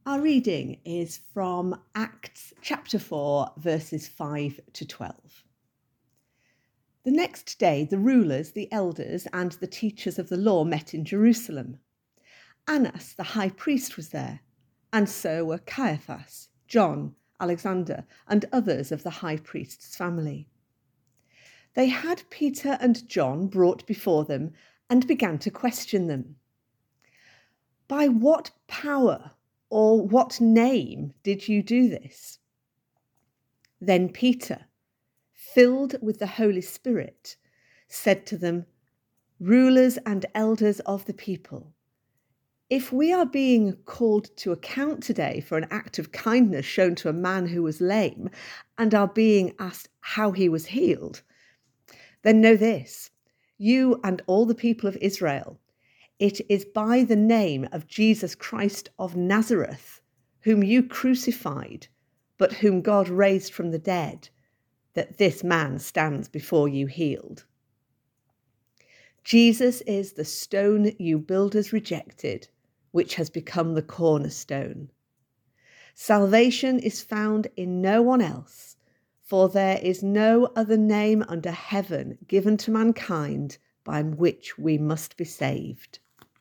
Our reading is from Acts chapter 4, verses 5 to 12. The next day, the rulers, the elders, and the teachers of the law met in Jerusalem. Annas, the high priest, was there, and so were Caiaphas, John, Alexander, and others of the high priest's family. They had Peter and John brought before them and began to question them. By what power or what name did you do this? Then Peter, filled with the Holy Spirit, said to them, Rulers and elders of the people, if we are being called to account today for an act of kindness shown to a man who was lame and are being asked how he was healed, then know this, you and all the people of Israel, it is by the name of Jesus Christ of Nazareth, whom you crucified, but whom God raised from the dead, that this man stands before you healed. Jesus is the stone you builders rejected, which has become the cornerstone. Salvation is found in no one else, for there is no other name under heaven given to mankind by which we must be saved.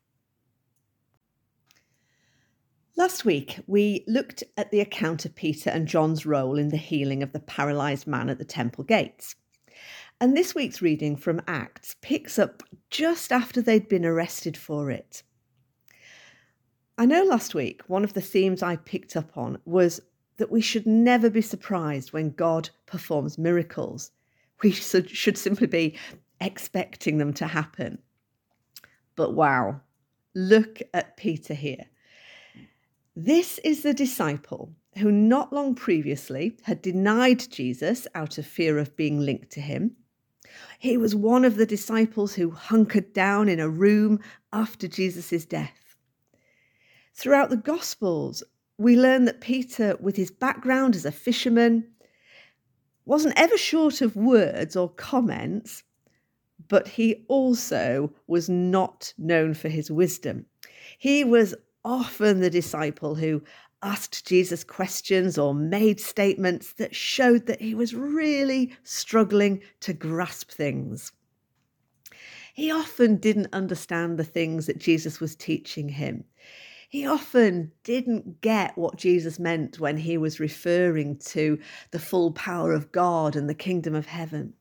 Last week, we looked at the account of Peter and John's role in the healing of the paralysed man at the temple gates. And this week's reading from Acts picks up just after they'd been arrested for it. I know last week one of the themes I picked up on was that we should never be surprised when God performs miracles. We should simply be expecting them to happen. But wow, look at Peter here. This is the disciple who not long previously had denied Jesus out of fear of being linked to him. He was one of the disciples who hunkered down in a room after Jesus' death. Throughout the Gospels, we learn that Peter, with his background as a fisherman, wasn't ever short of words or comments, but he also was not known for his wisdom. He was often the disciple who asked Jesus questions or made statements that showed that he was really struggling to grasp things. He often didn't understand the things that Jesus was teaching him. He often didn't get what Jesus meant when he was referring to the full power of God and the kingdom of heaven.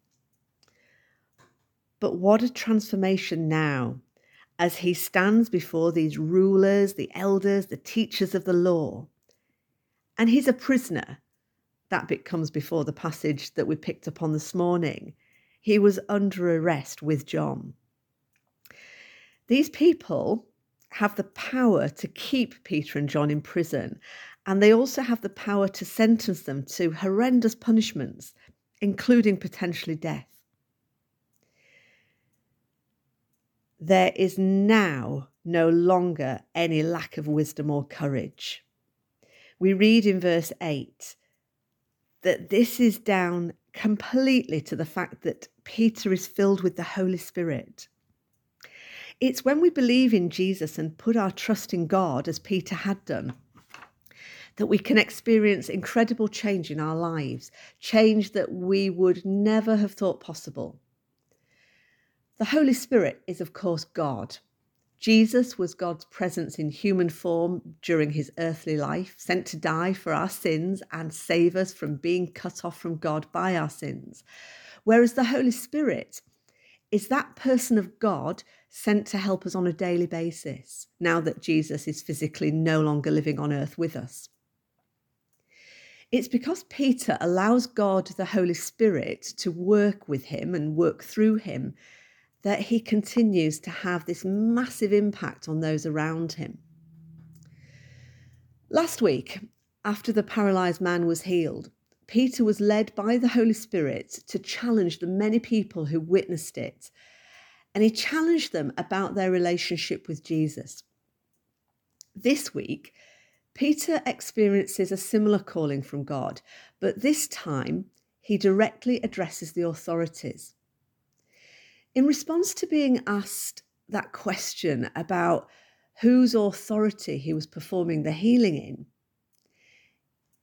But what a transformation now, as he stands before these rulers, the elders, the teachers of the law. And he's a prisoner. That bit comes before the passage that we picked up on this morning. He was under arrest with John. These people have the power to keep Peter and John in prison, and they also have the power to sentence them to horrendous punishments, including potentially death. There is now no longer any lack of wisdom or courage. We read in verse 8 that this is down completely to the fact that Peter is filled with the Holy Spirit. It's when we believe in Jesus and put our trust in God, as Peter had done, that we can experience incredible change in our lives, change that we would never have thought possible. The Holy Spirit is, of course, God. Jesus was God's presence in human form during his earthly life, sent to die for our sins and save us from being cut off from God by our sins. Whereas the Holy Spirit is that person of God sent to help us on a daily basis, now that Jesus is physically no longer living on earth with us. It's because Peter allows God, the Holy Spirit, to work with him and work through him that he continues to have this massive impact on those around him. Last week, after the paralysed man was healed, Peter was led by the Holy Spirit to challenge the many people who witnessed it, and he challenged them about their relationship with Jesus. This week, Peter experiences a similar calling from God, but this time he directly addresses the authorities. In response to being asked that question about whose authority he was performing the healing in,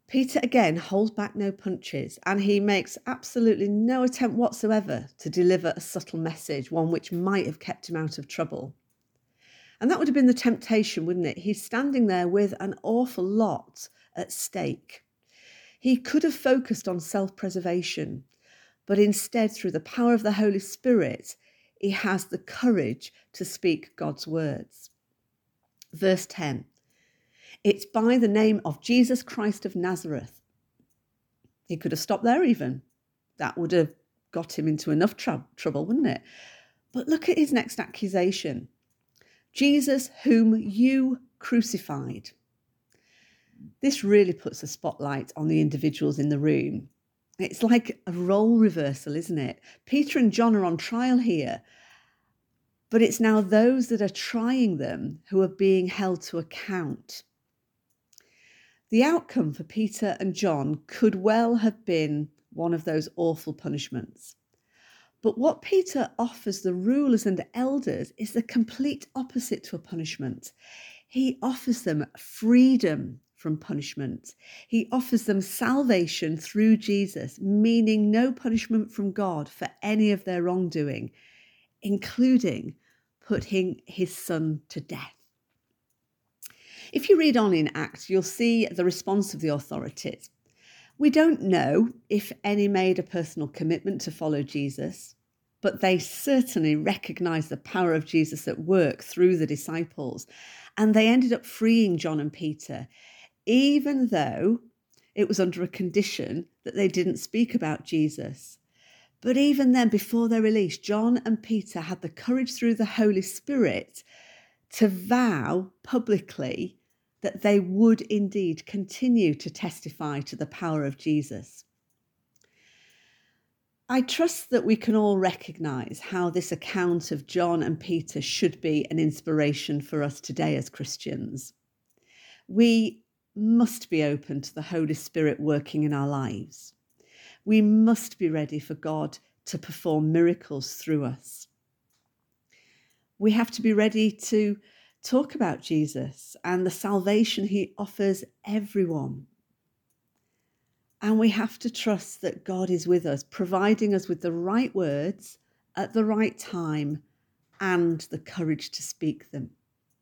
Peter again holds back no punches, and he makes absolutely no attempt whatsoever to deliver a subtle message, one which might have kept him out of trouble. And that would have been the temptation, wouldn't it? He's standing there with an awful lot at stake. He could have focused on self-preservation, but instead, through the power of the Holy Spirit, he has the courage to speak God's words. Verse 10, it's by the name of Jesus Christ of Nazareth. He could have stopped there even. That would have got him into enough trouble, wouldn't it? But look at his next accusation. Jesus, whom you crucified. This really puts a spotlight on the individuals in the room. It's like a role reversal, isn't it? Peter and John are on trial here, but it's now those that are trying them who are being held to account. The outcome for Peter and John could well have been one of those awful punishments. But what Peter offers the rulers and elders is the complete opposite to a punishment. He offers them freedom from punishment. He offers them salvation through Jesus, meaning no punishment from God for any of their wrongdoing, including putting his son to death. If you read on in Acts, you'll see the response of the authorities. We don't know if any made a personal commitment to follow Jesus, but they certainly recognized the power of Jesus at work through the disciples, and they ended up freeing John and Peter, even though it was under a condition that they didn't speak about Jesus. But even then, before their release, John and Peter had the courage through the Holy Spirit to vow publicly that they would indeed continue to testify to the power of Jesus. I trust that we can all recognise how this account of John and Peter should be an inspiration for us today as Christians. We must be open to the Holy Spirit working in our lives. We must be ready for God to perform miracles through us. We have to be ready to talk about Jesus and the salvation he offers everyone. And we have to trust that God is with us, providing us with the right words at the right time and the courage to speak them.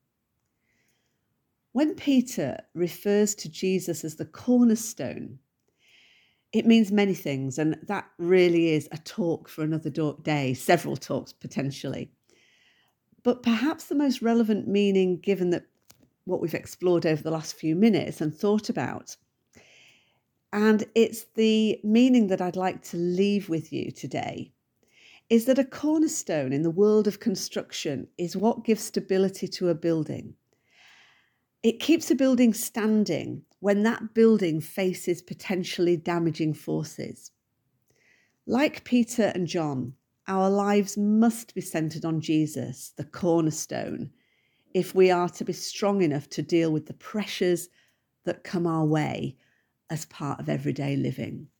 When Peter refers to Jesus as the cornerstone, it means many things, and that really is a talk for another day, several talks potentially. But perhaps the most relevant meaning, given that what we've explored over the last few minutes and thought about, and it's the meaning that I'd like to leave with you today, is that a cornerstone in the world of construction is what gives stability to a building. It keeps a building standing when that building faces potentially damaging forces. Like Peter and John, our lives must be centered on Jesus, the cornerstone, if we are to be strong enough to deal with the pressures that come our way as part of everyday living.